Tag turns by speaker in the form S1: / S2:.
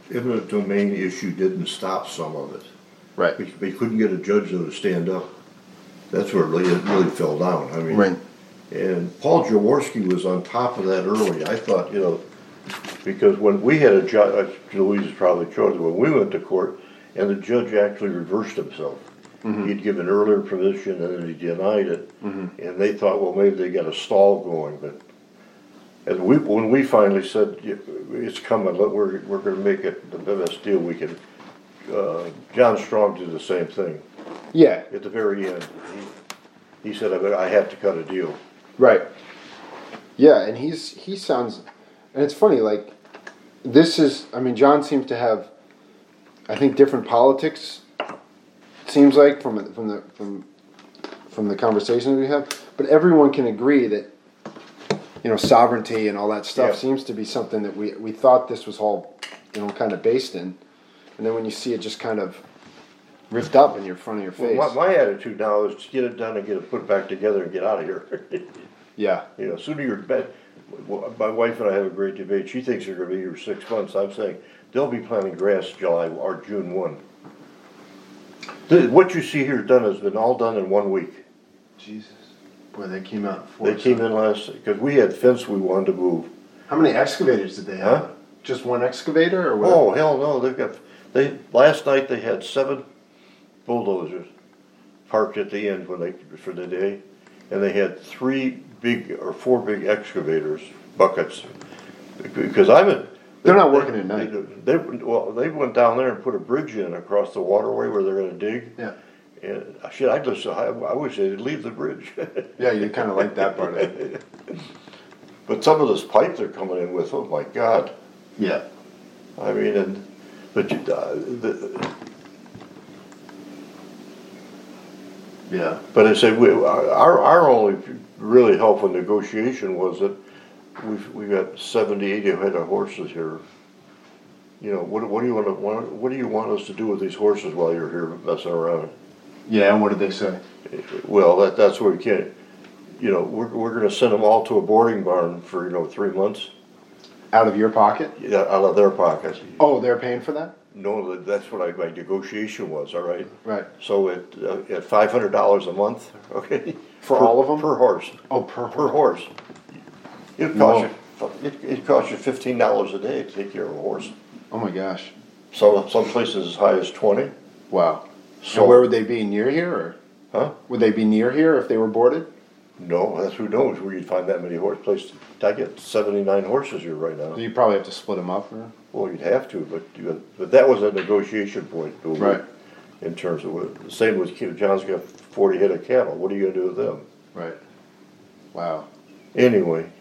S1: eminent domain issue didn't stop some of it.
S2: Right.
S1: They couldn't get a judge to stand up. That's where it really fell down. I mean,
S2: Right.
S1: And Paul Jaworski was on top of that early. I thought, because when we had a judge, Louise is probably chosen, when we went to court, and the judge actually reversed himself. Mm-hmm. He'd given earlier permission and then he denied it. Mm-hmm. And they thought, well, maybe they got a stall going. But when we finally said, it's coming, we're going to make it the best deal we can, John Strong did the same thing.
S2: Yeah.
S1: At the very end, he said, I have to cut a deal.
S2: Right. Yeah, and he sounds, and it's funny, like, John seems to have, I think, different politics, seems like, from the conversations we have, but everyone can agree that, sovereignty and all that stuff seems to be something that we thought this was all, kind of based in, and then when you see it just kind of ripped up in front of your face.
S1: Well, my attitude now is to get it done and put it back together and get out of here.
S2: Yeah.
S1: Sooner you're better. My wife and I have a great debate. She thinks they're going to be here 6 months. I'm saying they'll be planting grass July or June 1. What you see here done has been all done in 1 week.
S2: Jesus. Boy, they came out.
S1: They came in last, because we had fence we wanted to move.
S2: How many excavators did they have?
S1: Huh?
S2: Just one excavator, or what?
S1: Oh, hell no. Last night they had 7 bulldozers parked at the end for the day, and they had 4 big excavators, buckets, because
S2: they're not working at night.
S1: They went down there and put a bridge in across the waterway where they're going to dig.
S2: Yeah.
S1: And I wish they'd leave the bridge.
S2: Yeah, you kind of like that part of it.
S1: But some of this pipe they're coming in with, oh my God.
S2: Yeah.
S1: I mean,
S2: yeah.
S1: But I say our only really helpful negotiation was that we got 70, 80 head of horses here. What do you want us to do with these horses while you're here messing around?
S2: Yeah, and what did they say?
S1: Well, that's where we can't. We're going to send them all to a boarding barn for 3 months.
S2: Out of your pocket?
S1: Yeah, out of their pockets.
S2: Oh, they're paying for that?
S1: No, that's what my negotiation was. All right.
S2: Right.
S1: So at $500 a month, okay.
S2: For all of them?
S1: Per horse.
S2: Oh, per
S1: horse. It costs you $15 a day to take care of a horse.
S2: Oh my gosh.
S1: So some places as high as 20.
S2: Wow.
S1: So
S2: and where would they be, near here, or?
S1: Huh?
S2: Would they be near here if they were boarded?
S1: No, that's who knows where you'd find that many horse places. I get 79 horses here right now.
S2: So you probably have to split them up, or?
S1: Well, you'd have to, but that was a negotiation point.
S2: Right.
S1: In terms of the same with John's got 40 head of cattle. What are you going to do with them?
S2: Right. Wow.
S1: Anyway.